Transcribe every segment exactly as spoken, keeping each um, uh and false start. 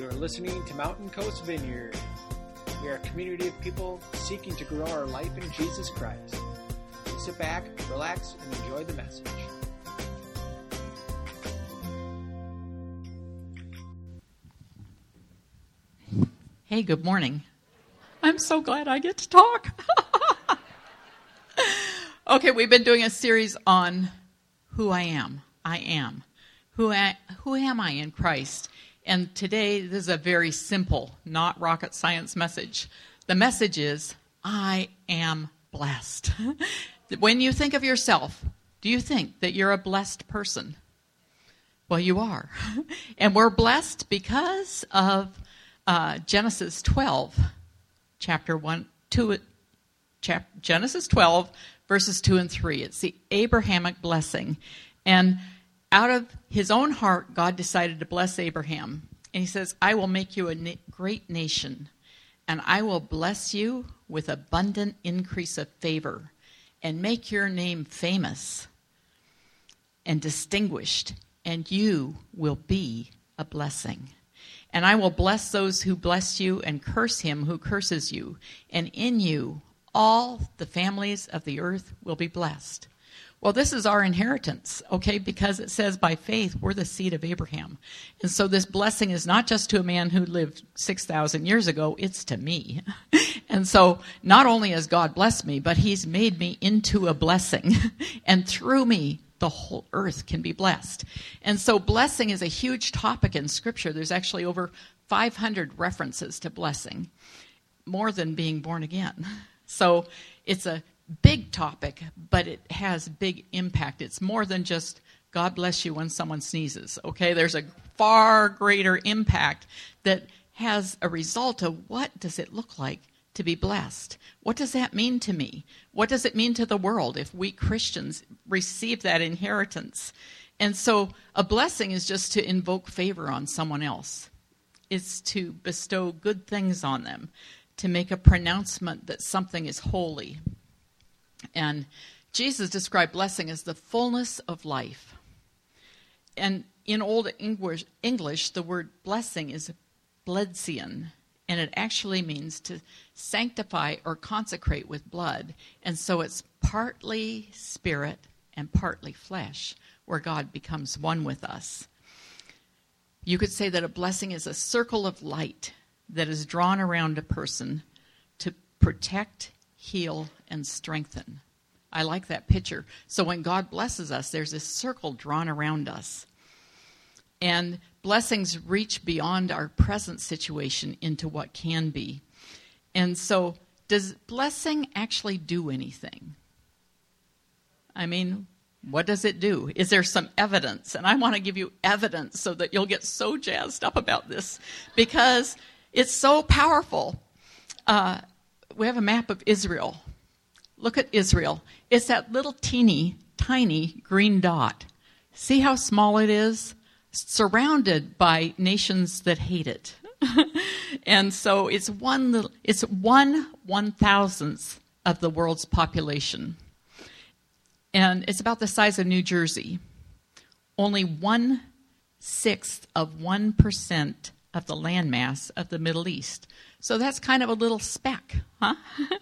You're listening to Mountain Coast Vineyard. We are a community of people seeking to grow our life in Jesus Christ. Sit back, relax, and enjoy the message. Hey, good morning. I'm so glad I get to talk. Okay, we've been doing a series on who I am. I am. Who, I, who am I in Christ? And today, this is a very simple, not rocket science message. The message is, I am blessed. When you think of yourself, do you think that you're a blessed person? Well, you are. And we're blessed because of uh, Genesis twelve, chapter one, two, chap, Genesis twelve, verses two and three. It's the Abrahamic blessing. And out of his own heart, God decided to bless Abraham. And he says, I will make you a na- great nation, and I will bless you with abundant increase of favor, and make your name famous and distinguished, and you will be a blessing. And I will bless those who bless you, and curse him who curses you. And in you all the families of the earth will be blessed. Well, this is our inheritance, okay, because it says by faith we're the seed of Abraham. And so this blessing is not just to a man who lived six thousand years ago, it's to me. And so not only has God blessed me, but he's made me into a blessing. And through me, the whole earth can be blessed. And so blessing is a huge topic in Scripture. There's actually over five hundred references to blessing, more than being born again. So it's a big topic, but it has big impact. It's more than just God bless you when someone sneezes, okay? There's a far greater impact that has a result of what does it look like to be blessed? What does that mean to me? What does it mean to the world if we Christians receive that inheritance? And so a blessing is just to invoke favor on someone else. It's to bestow good things on them, to make a pronouncement that something is holy. And Jesus described blessing as the fullness of life. And in Old English, English the word blessing is bledsion, and it actually means to sanctify or consecrate with blood. And so it's partly spirit and partly flesh, where God becomes one with us. You could say that a blessing is a circle of light that is drawn around a person to protect, heal, and strengthen. I like that picture. So when God blesses us, there's a circle drawn around us. And blessings reach beyond our present situation into what can be. And so does blessing actually do anything? I mean, what does it do? Is there some evidence? And I want to give you evidence so that you'll get so jazzed up about this, because it's so powerful. Uh, we have a map of Israel. Look at Israel. It's that little teeny, tiny green dot. See how small it is? Surrounded by nations that hate it. And so it's one little, it's one one thousandth of the world's population. And it's about the size of New Jersey. Only one sixth of one percent of the landmass of the Middle East. So that's kind of a little speck, huh?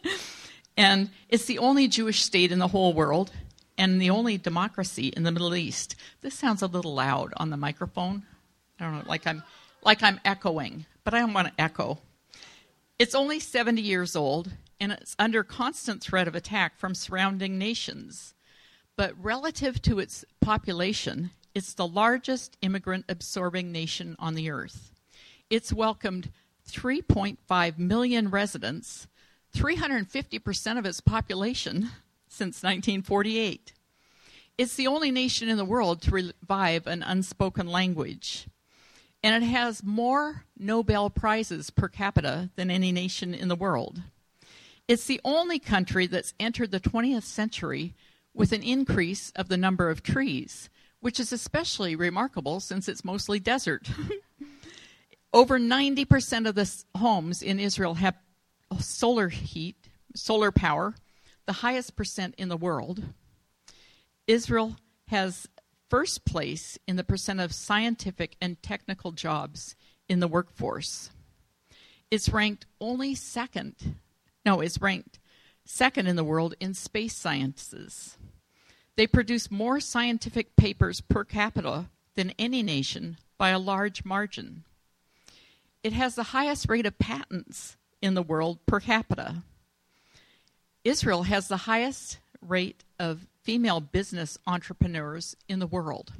And it's the only Jewish state in the whole world, and the only democracy in the Middle East. This sounds a little loud on the microphone. I don't know, like I'm like I'm echoing, but I don't want to echo. It's only seventy years old, and it's under constant threat of attack from surrounding nations. But relative to its population, it's the largest immigrant-absorbing nation on the earth. It's welcomed three point five million residents, three hundred fifty percent of its population since nineteen forty-eight. It's the only nation in the world to revive an unspoken language. And it has more Nobel Prizes per capita than any nation in the world. It's the only country that's entered the twentieth century with an increase of the number of trees, which is especially remarkable since it's mostly desert. Over ninety percent of the homes in Israel have solar heat, solar power, the highest percent in the world. Israel has first place in the percent of scientific and technical jobs in the workforce. It's ranked only second, no, it's ranked second in the world in space sciences. They produce more scientific papers per capita than any nation by a large margin. It has the highest rate of patents in the world per capita. Israel has the highest rate of female business entrepreneurs in the world.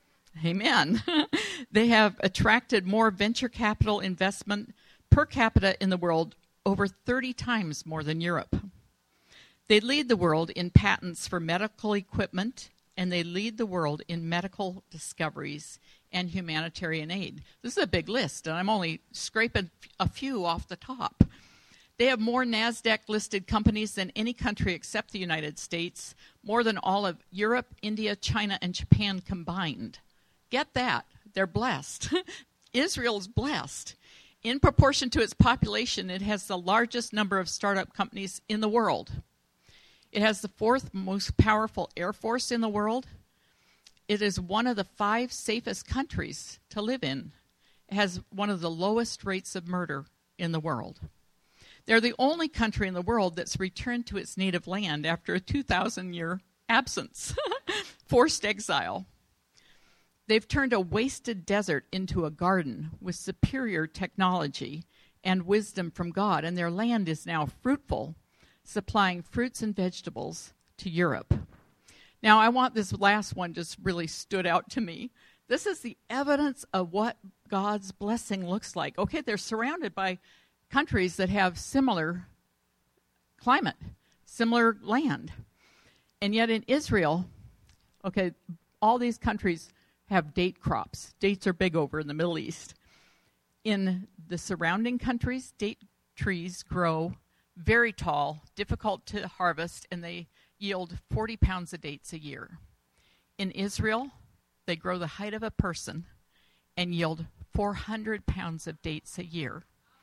Amen. They have attracted more venture capital investment per capita in the world, over thirty times more than Europe. They lead the world in patents for medical equipment, and they lead the world in medical discoveries and humanitarian aid. This is a big list, and I'm only scraping a few off the top. They have more NASDAQ-listed companies than any country except the United States, more than all of Europe, India, China, and Japan combined. Get that. They're blessed. Israel's blessed. In proportion to its population, it has the largest number of startup companies in the world. It has the fourth most powerful air force in the world. It is one of the five safest countries to live in. It has one of the lowest rates of murder in the world. They're the only country in the world that's returned to its native land after a two thousand year absence, forced exile. They've turned a wasted desert into a garden with superior technology and wisdom from God, and their land is now fruitful, supplying fruits and vegetables to Europe. Now, I want this last one just really stood out to me. This is the evidence of what God's blessing looks like. Okay, they're surrounded by countries that have similar climate, similar land. And yet in Israel, okay, all these countries have date crops. Dates are big over in the Middle East. In the surrounding countries, date trees grow very tall, difficult to harvest, and they yield forty pounds of dates a year. In Israel, they grow the height of a person and yield four hundred pounds of dates a year.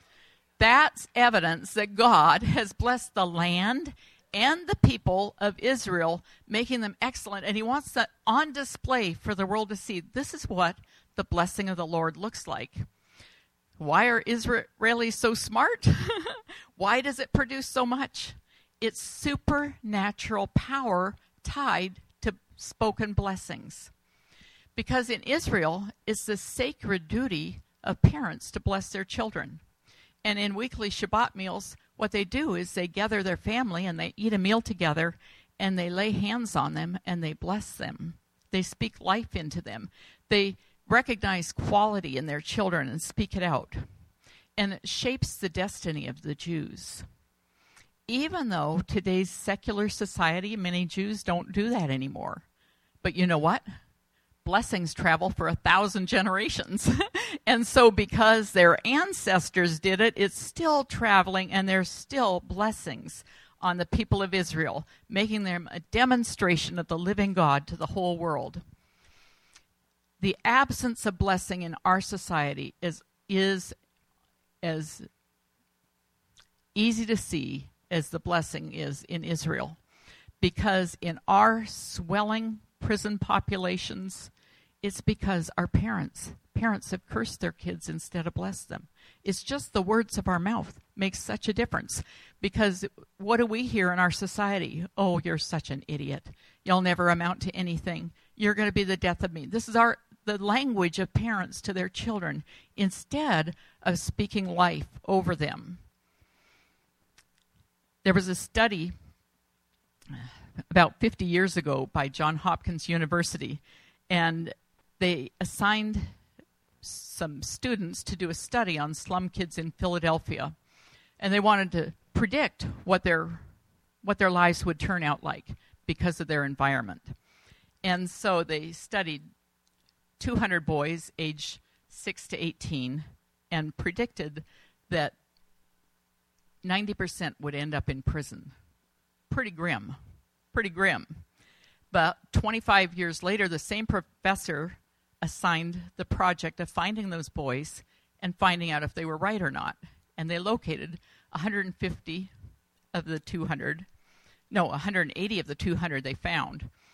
That's evidence that God has blessed the land and the people of Israel, making them excellent, and he wants that on display for the world to see. This is what the blessing of the Lord looks like. Why are Israelis so smart? Why does it produce so much? It's supernatural power tied to spoken blessings. Because in Israel, it's the sacred duty of parents to bless their children. And in weekly Shabbat meals, what they do is they gather their family and they eat a meal together and they lay hands on them and they bless them. They speak life into them. They recognize quality in their children and speak it out. And it shapes the destiny of the Jews. Even though today's secular society, many Jews don't do that anymore. But you know what? Blessings travel for a thousand generations. And so because their ancestors did it, it's still traveling, and there's still blessings on the people of Israel, making them a demonstration of the living God to the whole world. The absence of blessing in our society is, is as easy to see as the blessing is in Israel. Because in our swelling prison populations, it's because our parents, parents have cursed their kids instead of blessed them. It's just the words of our mouth makes such a difference. Because what do we hear in our society? Oh, you're such an idiot. You'll never amount to anything. You're going to be the death of me. This is our the language of parents to their children instead of speaking life over them. There was a study about fifty years ago by Johns Hopkins University, and they assigned some students to do a study on slum kids in Philadelphia, and they wanted to predict what their what their lives would turn out like because of their environment. And so they studied two hundred boys aged six to eighteen and predicted that ninety percent would end up in prison. Pretty grim. Pretty grim. But twenty-five years later, the same professor assigned the project of finding those boys and finding out if they were right or not. And they located one hundred fifty of the two hundred, no, one hundred eighty of the two hundred they found.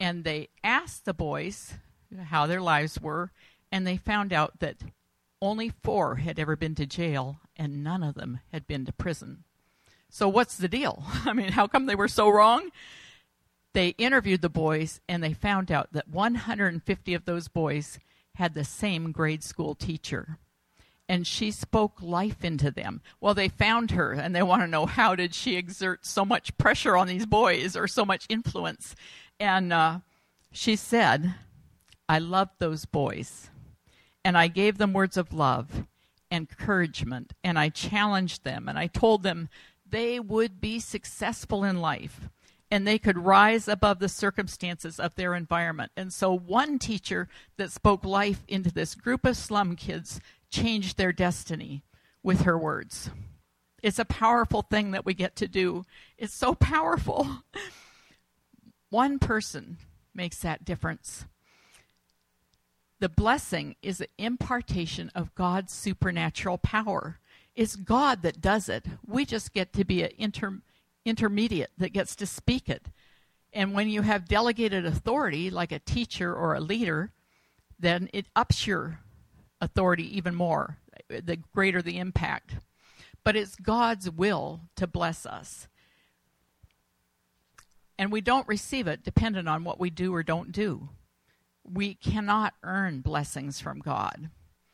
And they asked the boys how their lives were, and they found out that only four had ever been to jail, and none of them had been to prison. So what's the deal? I mean, how come they were so wrong? They interviewed the boys, and they found out that one hundred fifty of those boys had the same grade school teacher. And she spoke life into them. Well, they found her, and they want to know, how did she exert so much pressure on these boys, or so much influence? And uh, she said, I loved those boys, and I gave them words of love, encouragement, and I challenged them, and I told them they would be successful in life, and they could rise above the circumstances of their environment. And so one teacher that spoke life into this group of slum kids changed their destiny with her words. It's a powerful thing that we get to do. It's so powerful. One person makes that difference. The blessing is an impartation of God's supernatural power. It's God that does it. We just get to be an inter- intermediate that gets to speak it. And when you have delegated authority, like a teacher or a leader, then it ups your authority even more, the greater the impact. But it's God's will to bless us. And we don't receive it dependent on what we do or don't do. We cannot earn blessings from God.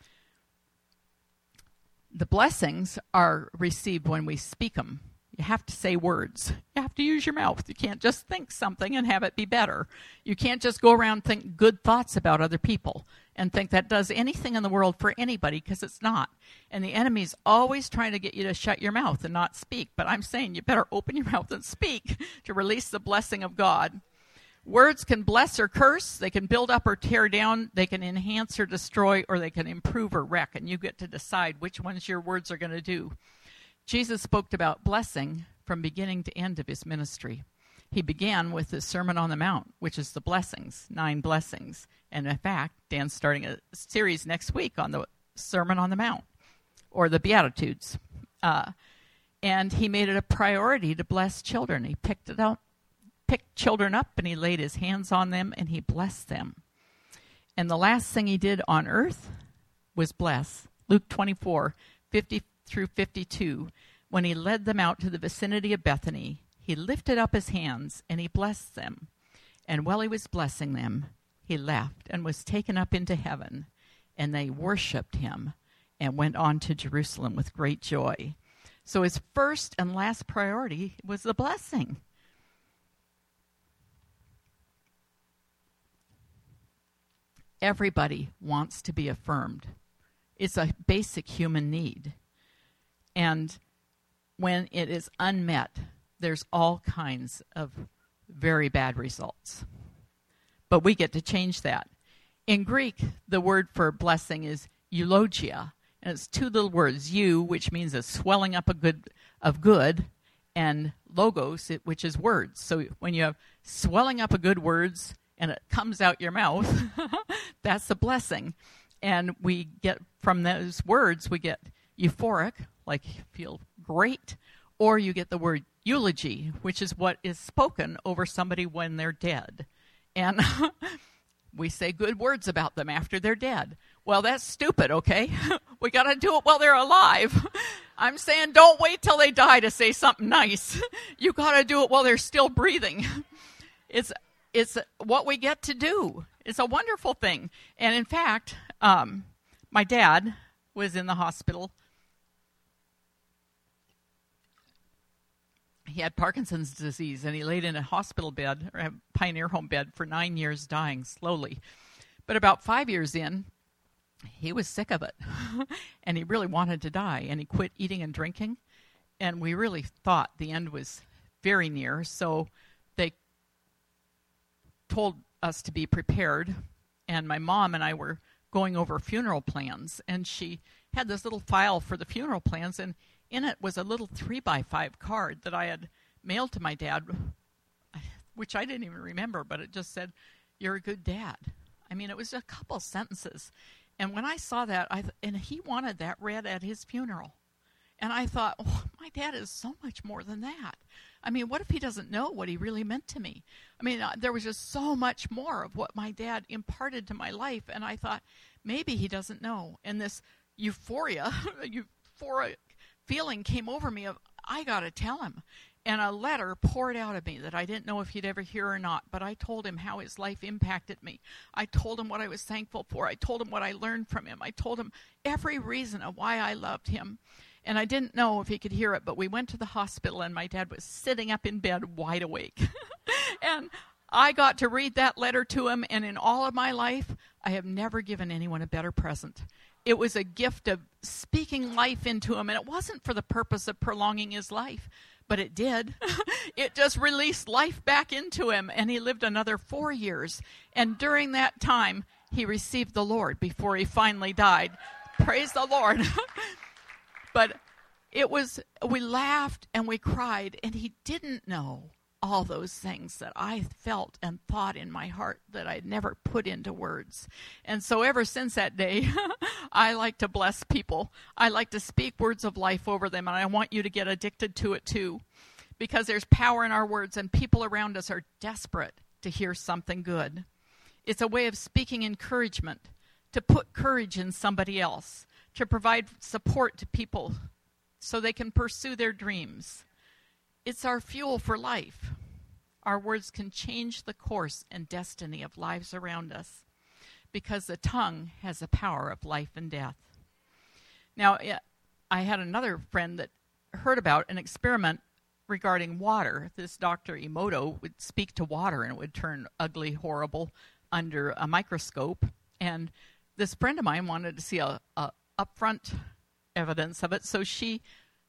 The blessings are received when we speak them. You have to say words. You have to use your mouth. You can't just think something and have it be better. You can't just go around and think good thoughts about other people and think that does anything in the world for anybody, because it's not. And the enemy's always trying to get you to shut your mouth and not speak. But I'm saying you better open your mouth and speak to release the blessing of God. Words can bless or curse. They can build up or tear down. They can enhance or destroy, or they can improve or wreck. And you get to decide which ones your words are going to do. Jesus spoke about blessing from beginning to end of his ministry. He began with the Sermon on the Mount, which is the blessings, nine blessings. And in fact, Dan's starting a series next week on the Sermon on the Mount, or the Beatitudes. Uh, and he made it a priority to bless children. He picked it up, picked children up, and he laid his hands on them, and he blessed them. And the last thing he did on earth was bless. Luke twenty-four, fifty through fifty-two, when he led them out to the vicinity of Bethany, he lifted up his hands and he blessed them. And while he was blessing them, he left and was taken up into heaven, and they worshiped him and went on to Jerusalem with great joy. So his first and last priority was the blessing. Everybody wants to be affirmed. It's a basic human need. And when it is unmet, there's all kinds of very bad results. But we get to change that. In Greek, the word for blessing is eulogia. And it's two little words, eu, which means a swelling up a good, of good, and logos, which is words. So when you have swelling up of good words and it comes out your mouth, that's a blessing. And we get, from those words, we get euphoric, like you feel great, or you get the word eulogy, which is what is spoken over somebody when they're dead. And we say good words about them after they're dead. Well, that's stupid, okay? We got to do it while they're alive. I'm saying don't wait till they die to say something nice. You got to do it while they're still breathing. It's it's what we get to do. It's a wonderful thing. And in fact, um, my dad was in the hospital. He had Parkinson's disease, and he laid in a hospital bed, or a Pioneer Home bed, for nine years, dying slowly. But about five years in, he was sick of it, and he really wanted to die, and he quit eating and drinking, and we really thought the end was very near, so they told us to be prepared, and my mom and I were going over funeral plans, and she had this little file for the funeral plans, and in it was a little three by five card that I had mailed to my dad, which I didn't even remember, but it just said, "You're a good dad." I mean, it was a couple sentences. And when I saw that, I th- and he wanted that read at his funeral. And I thought, oh, my dad is so much more than that. I mean, what if he doesn't know what he really meant to me? I mean, uh, there was just so much more of what my dad imparted to my life, and I thought, maybe he doesn't know. And this euphoria, euphoric feeling came over me of, I got to tell him. And a letter poured out of me that I didn't know if he'd ever hear or not, but I told him how his life impacted me. I told him what I was thankful for. I told him what I learned from him. I told him every reason of why I loved him. And I didn't know if he could hear it, but we went to the hospital, and my dad was sitting up in bed wide awake. And I got to read that letter to him, and in all of my life, I have never given anyone a better present. It was a gift of speaking life into him, and it wasn't for the purpose of prolonging his life, but it did. It just released life back into him, and he lived another four years. And during that time, he received the Lord before he finally died. Praise the Lord. But it was, we laughed and we cried, and he didn't know all those things that I felt and thought in my heart that I'd never put into words. And so ever since that day, I like to bless people. I like to speak words of life over them, and I want you to get addicted to it too, because there's power in our words, and people around us are desperate to hear something good. It's a way of speaking encouragement, to put courage in somebody else, to provide support to people so they can pursue their dreams. It's our fuel for life. Our words can change the course and destiny of lives around us, because the tongue has the power of life and death. Now, I had another friend that heard about an experiment regarding water. This Doctor Emoto would speak to water, and it would turn ugly, horrible under a microscope. And this friend of mine wanted to see a, a upfront evidence of it, so she,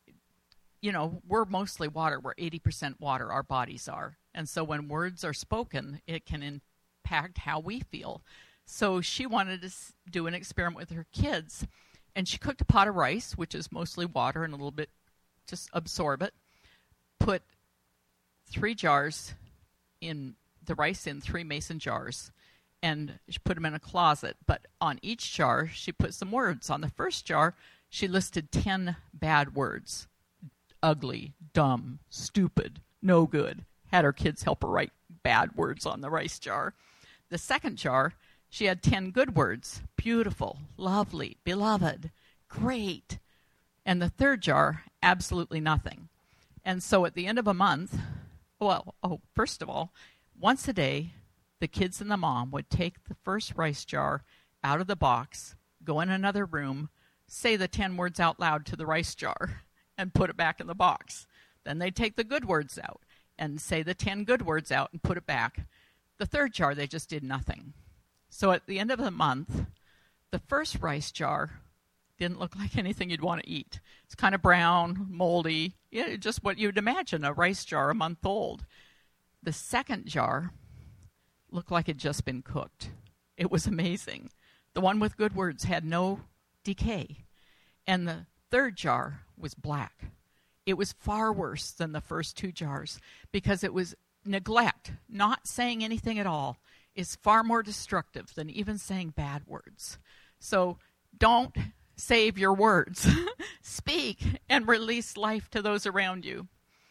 you know, we're mostly water. We're eighty percent water, our bodies are. And so when words are spoken, it can impact how we feel. So she wanted to do an experiment with her kids, and she cooked a pot of rice, which is mostly water and a little bit, just absorb it, put three jars in, the rice in three mason jars, and she put them in a closet. But on each jar, she put some words. On the first jar, she listed ten bad words. Ugly, dumb, stupid, no good. Had her kids help her write bad words on the rice jar. The second jar, she had ten good words. Beautiful, lovely, beloved, great. And the third jar, absolutely nothing. And so at the end of a month, well, oh, first of all, once a day, the kids and the mom would take the first rice jar out of the box, go in another room, say the ten words out loud to the rice jar, and put it back in the box. Then they'd take the good words out and say the ten good words out and put it back. The third jar, they just did nothing. So at the end of the month, the first rice jar didn't look like anything you'd want to eat. It's kind of brown, moldy, yeah, just what you'd imagine, a rice jar a month old. The second jar looked like it'd just been cooked. It was amazing. The one with good words had no decay. And the third jar was black. It was far worse than the first two jars, because it was neglect. Not saying anything at all is far more destructive than even saying bad words. So don't save your words. Speak and release life to those around you.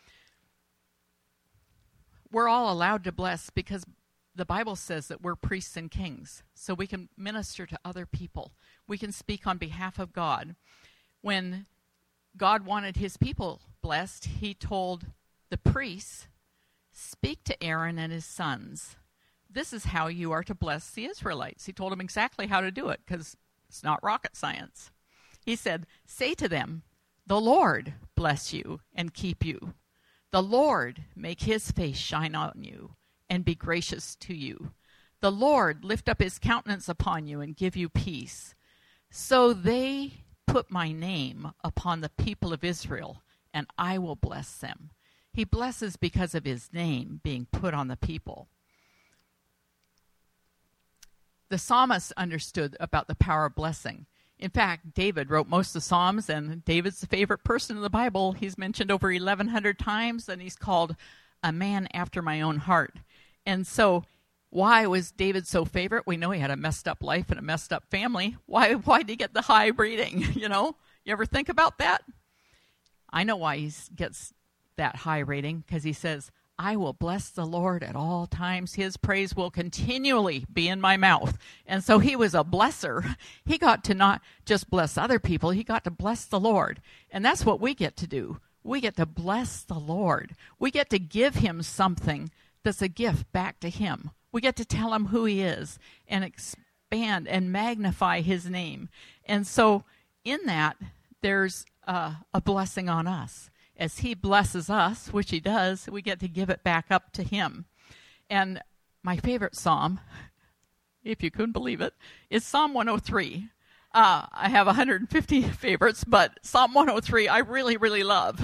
We're all allowed to bless because the Bible says that we're priests and kings, so we can minister to other people. We can speak on behalf of God. When God wanted his people blessed, he told the priests, speak to Aaron and his sons. This is how you are to bless the Israelites. He told them exactly how to do it, because it's not rocket science. He said, say to them, the Lord bless you and keep you. The Lord make his face shine on you and be gracious to you. The Lord lift up his countenance upon you and give you peace. So they put my name upon the people of Israel, and I will bless them. He blesses because of his name being put on the people. The psalmist understood about the power of blessing. In fact, David wrote most of the Psalms, and David's the favorite person in the Bible. He's mentioned over eleven hundred times, and he's called a man after my own heart. And so why was David so favorite? We know he had a messed up life and a messed up family. Why why did he get the high breeding? You know, you ever think about that? I know why he gets that high rating because he says, I will bless the Lord at all times. His praise will continually be in my mouth. And so he was a blesser. He got to not just bless other people. He got to bless the Lord. And that's what we get to do. We get to bless the Lord. We get to give him something that's a gift back to him. We get to tell him who he is and expand and magnify his name. And so in that, there's uh, a blessing on us. As he blesses us, which he does, we get to give it back up to him. And my favorite psalm, if you couldn't believe it, is Psalm one oh three. Uh, I have one hundred fifty favorites, but Psalm one oh three I really, really love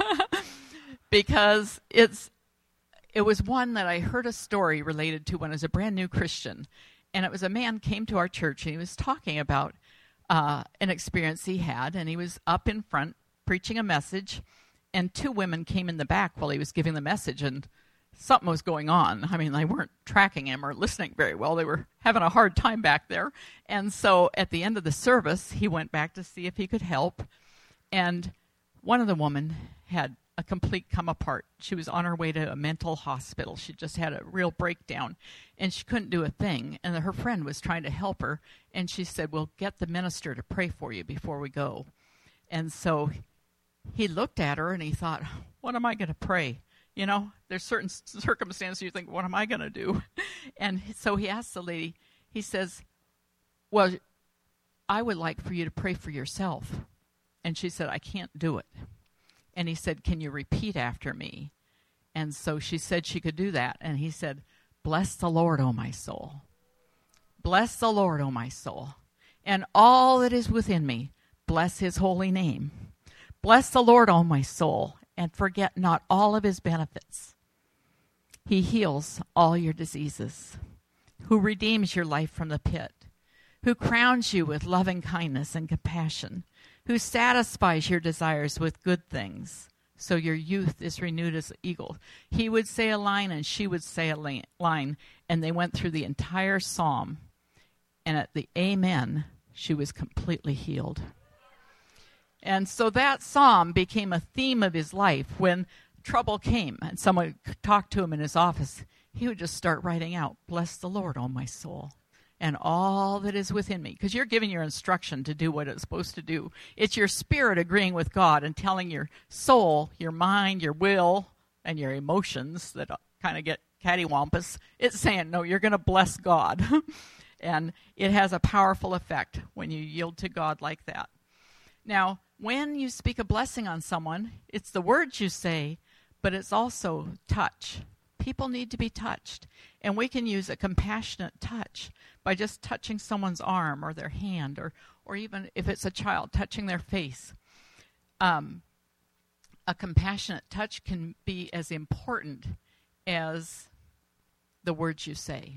because it's it was one that I heard a story related to when I was a brand new Christian. And it was a man came to our church, and he was talking about uh, an experience he had, and he was up in front preaching a message, and two women came in the back while he was giving the message, and something was going on. I mean, they weren't tracking him or listening very well. They were having a hard time back there. And so at the end of the service, he went back to see if he could help. And one of the women had a complete come apart. She was on her way to a mental hospital. She just had a real breakdown, and she couldn't do a thing. And her friend was trying to help her, and she said, well, get the minister to pray for you before we go. And so he looked at her, and he thought, what am I going to pray? You know, there's certain circumstances you think, what am I going to do? And so he asked the lady, he says, well, I would like for you to pray for yourself. And she said, I can't do it. And he said, can you repeat after me? And so she said she could do that. And he said, bless the Lord, O my soul. Bless the Lord, O my soul. And all that is within me, bless his holy name. Bless the Lord, O my soul, and forget not all of his benefits. He heals all your diseases, who redeems your life from the pit, who crowns you with loving kindness and compassion, who satisfies your desires with good things, so your youth is renewed as eagle. He would say a line, and she would say a line, and they went through the entire psalm, and at the amen, she was completely healed. And so that psalm became a theme of his life. When trouble came and someone talked to him in his office, he would just start writing out, bless the Lord, O my soul, and all that is within me. Because you're giving your instruction to do what it's supposed to do. It's your spirit agreeing with God and telling your soul, your mind, your will, and your emotions that kind of get cattywampus. It's saying, no, you're going to bless God. And it has a powerful effect when you yield to God like that. Now, when you speak a blessing on someone, it's the words you say, but it's also touch. People need to be touched. And we can use a compassionate touch by just touching someone's arm or their hand, or, or even if it's a child, touching their face. Um, a compassionate touch can be as important as the words you say.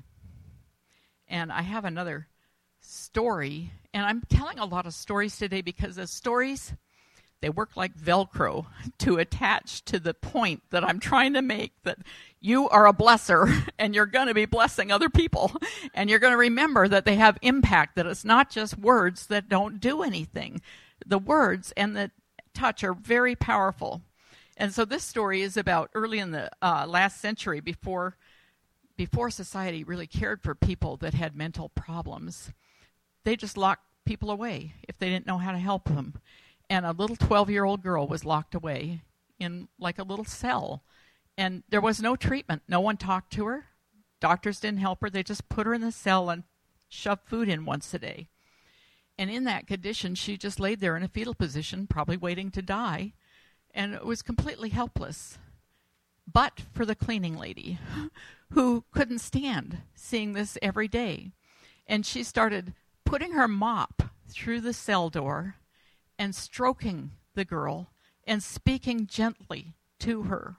And I have another story, and I'm telling a lot of stories today because the stories, they work like Velcro to attach to the point that I'm trying to make, that you are a blesser and you're going to be blessing other people, and you're going to remember that they have impact, that it's not just words that don't do anything. The words and the touch are very powerful. And so this story is about early in the uh, last century, before before society really cared for people that had mental problems. They just locked people away if they didn't know how to help them. And a little twelve-year-old girl was locked away in like a little cell. And there was no treatment. No one talked to her. Doctors didn't help her. They just put her in the cell and shoved food in once a day. And in that condition, she just laid there in a fetal position, probably waiting to die, and was completely helpless. But for the cleaning lady, who couldn't stand seeing this every day. And she started putting her mop through the cell door and stroking the girl and speaking gently to her,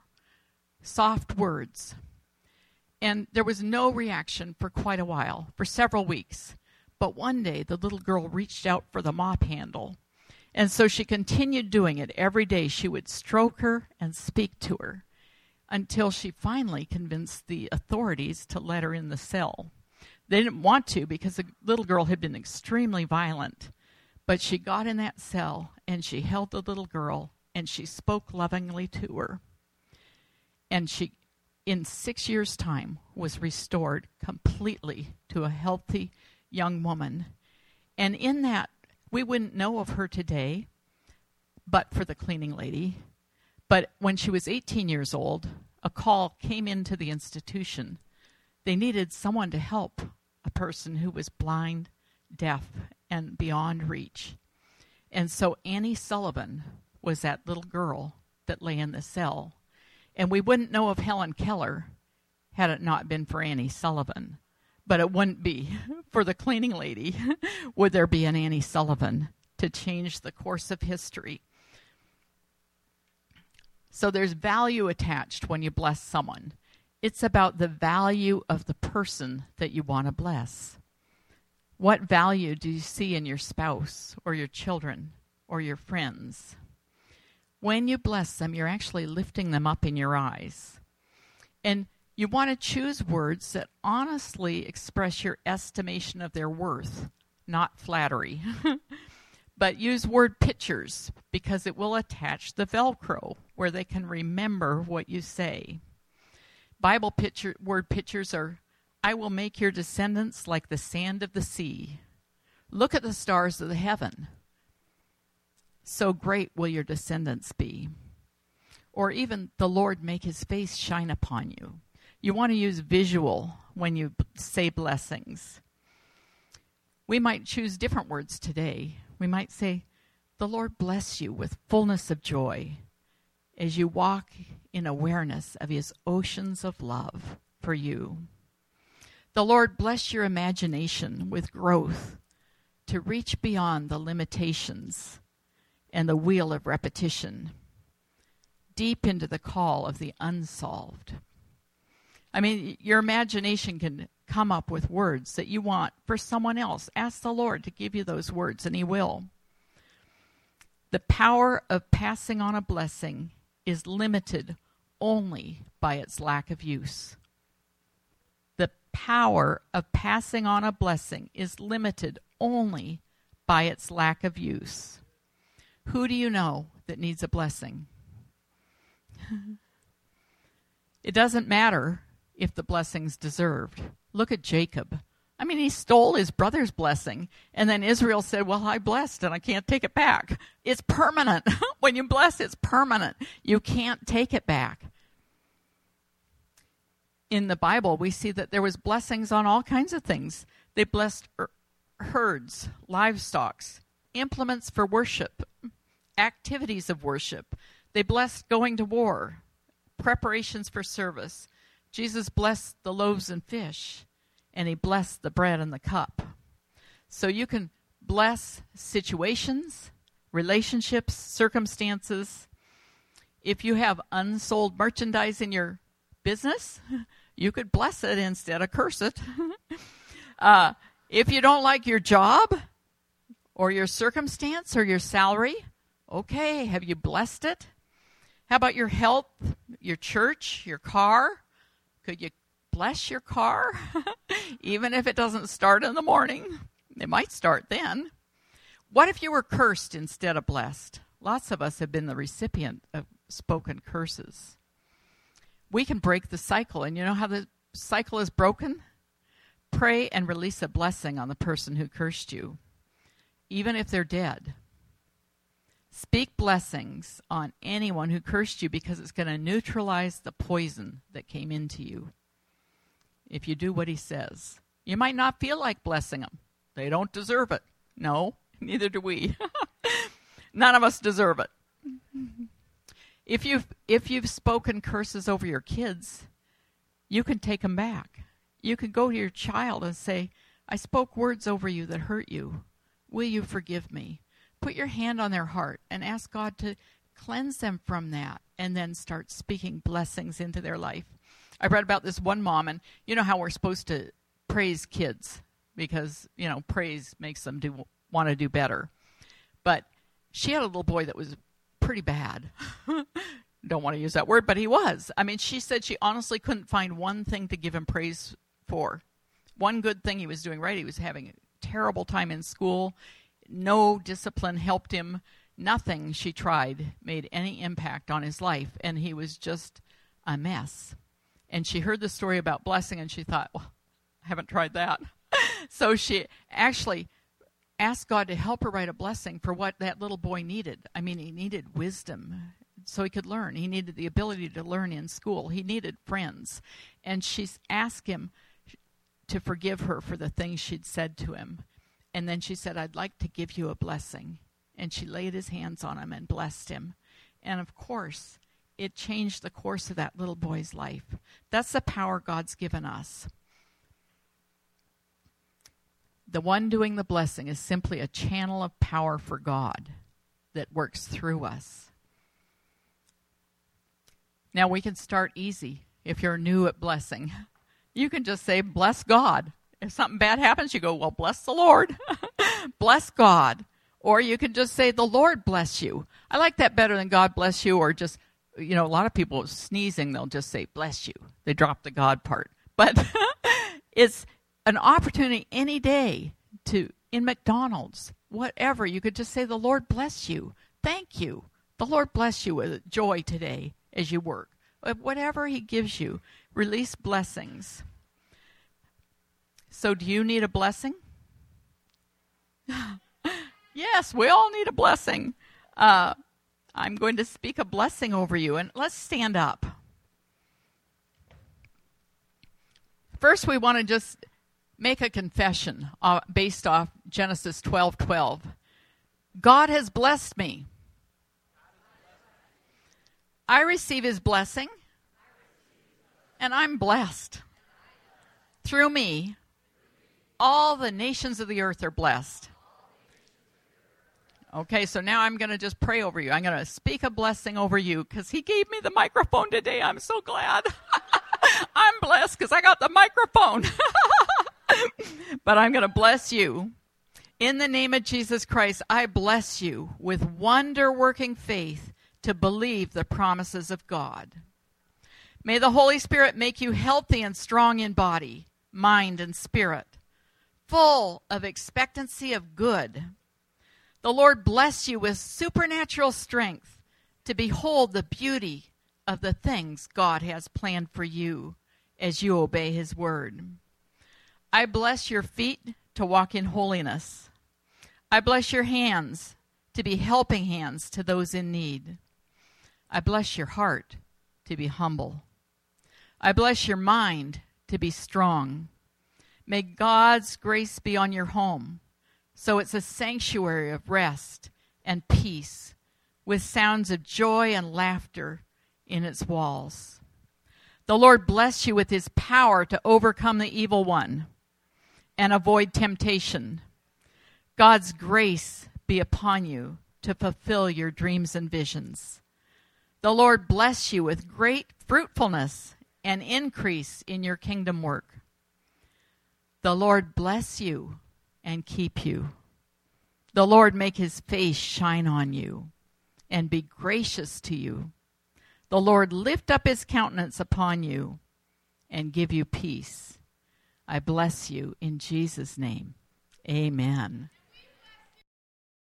soft words. And there was no reaction for quite a while, for several weeks. But one day, the little girl reached out for the mop handle. And so she continued doing it every day. She would stroke her and speak to her until she finally convinced the authorities to let her in the cell. They didn't want to because the little girl had been extremely violent. But she got in that cell, and she held the little girl, and she spoke lovingly to her. And she, in six years' time, was restored completely to a healthy young woman. And in that, we wouldn't know of her today, but for the cleaning lady. But when she was eighteen years old, a call came into the institution. They needed someone to help a person who was blind, deaf, and beyond reach. And so Annie Sullivan was that little girl that lay in the cell. And we wouldn't know of Helen Keller had it not been for Annie Sullivan. But it wouldn't be for the cleaning lady. Would there be an Annie Sullivan to change the course of history? So there's value attached when you bless someone. It's about the value of the person that you want to bless. What value do you see in your spouse or your children or your friends? When you bless them, you're actually lifting them up in your eyes. And you want to choose words that honestly express your estimation of their worth, not flattery. But use word pictures because it will attach the Velcro where they can remember what you say. Bible picture, word pictures are, I will make your descendants like the sand of the sea. Look at the stars of the heaven. So great will your descendants be. Or even, the Lord make his face shine upon you. You want to use visual when you say blessings. We might choose different words today. We might say, the Lord bless you with fullness of joy as you walk in awareness of his oceans of love for you. The Lord bless your imagination with growth to reach beyond the limitations and the wheel of repetition, deep into the call of the unsolved. I mean, your imagination can come up with words that you want for someone else. Ask the Lord to give you those words, and he will. The power of passing on a blessing is limited only by its lack of use. The power of passing on a blessing is limited only by its lack of use. Who do you know that needs a blessing? It doesn't matter if the blessing's deserved. Look at Jacob. I mean, he stole his brother's blessing, and then Israel said, well, I blessed, and I can't take it back. It's permanent. When you bless, it's permanent. You can't take it back. In the Bible, we see that there was blessings on all kinds of things. They blessed er- herds, livestock, implements for worship, activities of worship. They blessed going to war, preparations for service. Jesus blessed the loaves and fish, and he blessed the bread and the cup. So you can bless situations, relationships, circumstances. If you have unsold merchandise in your business, you could bless it instead of curse it. uh, if you don't like your job or your circumstance or your salary, okay, have you blessed it? How about your health, your church, your car? Could you bless your car? Even if it doesn't start in the morning. It might start then. What if you were cursed instead of blessed? Lots of us have been the recipient of spoken curses. We can break the cycle. And you know how the cycle is broken? Pray and release a blessing on the person who cursed you, even if they're dead. Speak blessings on anyone who cursed you because it's going to neutralize the poison that came into you. If you do what he says. You might not feel like blessing them. They don't deserve it. No, neither do we. None of us deserve it. If you've, if you've spoken curses over your kids, you can take them back. You can go to your child and say, I spoke words over you that hurt you. Will you forgive me? Put your hand on their heart and ask God to cleanse them from that, and then start speaking blessings into their life. I read about this one mom, and you know how we're supposed to praise kids because, you know, praise makes them do want to do better. But she had a little boy that was pretty bad. Don't want to use that word, but he was. I mean, she said she honestly couldn't find one thing to give him praise for. One good thing he was doing right. He was having a terrible time in school. No discipline helped him. Nothing she tried made any impact on his life, and he was just a mess. And she heard the story about blessing, and she thought, well, I haven't tried that. So she actually asked God to help her write a blessing for what that little boy needed. I mean, he needed wisdom so he could learn. He needed the ability to learn in school. He needed friends. And she's asked him to forgive her for the things she'd said to him. And then she said, I'd like to give you a blessing. And she laid his hands on him and blessed him. And of course, it changed the course of that little boy's life. That's the power God's given us. The one doing the blessing is simply a channel of power for God that works through us. Now we can start easy if you're new at blessing. You can just say, bless God. If something bad happens, you go, well, bless the Lord. Bless God. Or you can just say, the Lord bless you. I like that better than God bless you, or just, you know, a lot of people sneezing, they'll just say, bless you. They drop the God part. But it's an opportunity any day to, in McDonald's, whatever, you could just say, the Lord bless you. Thank you. The Lord bless you with joy today as you work. Whatever he gives you, release blessings. So do you need a blessing? Yes, we all need a blessing. Uh, I'm going to speak a blessing over you, and let's stand up. First, we want to just make a confession uh, based off Genesis twelve twelve. God has blessed me. I receive his blessing, and I'm blessed. Through me, all the nations of the earth are blessed. Okay, so now I'm going to just pray over you. I'm going to speak a blessing over you because he gave me the microphone today. I'm so glad. I'm blessed because I got the microphone. But I'm going to bless you. In the name of Jesus Christ, I bless you with wonder-working faith to believe the promises of God. May the Holy Spirit make you healthy and strong in body, mind, and spirit, full of expectancy of good. The Lord bless you with supernatural strength to behold the beauty of the things God has planned for you as you obey his word. I bless your feet to walk in holiness. I bless your hands to be helping hands to those in need. I bless your heart to be humble. I bless your mind to be strong. May God's grace be on your home, so it's a sanctuary of rest and peace with sounds of joy and laughter in its walls. The Lord bless you with his power to overcome the evil one and avoid temptation. God's grace be upon you to fulfill your dreams and visions. The Lord bless you with great fruitfulness and increase in your kingdom work. The Lord bless you and keep you. The Lord make his face shine on you and be gracious to you. The Lord lift up his countenance upon you and give you peace. I bless you in Jesus' name. Amen.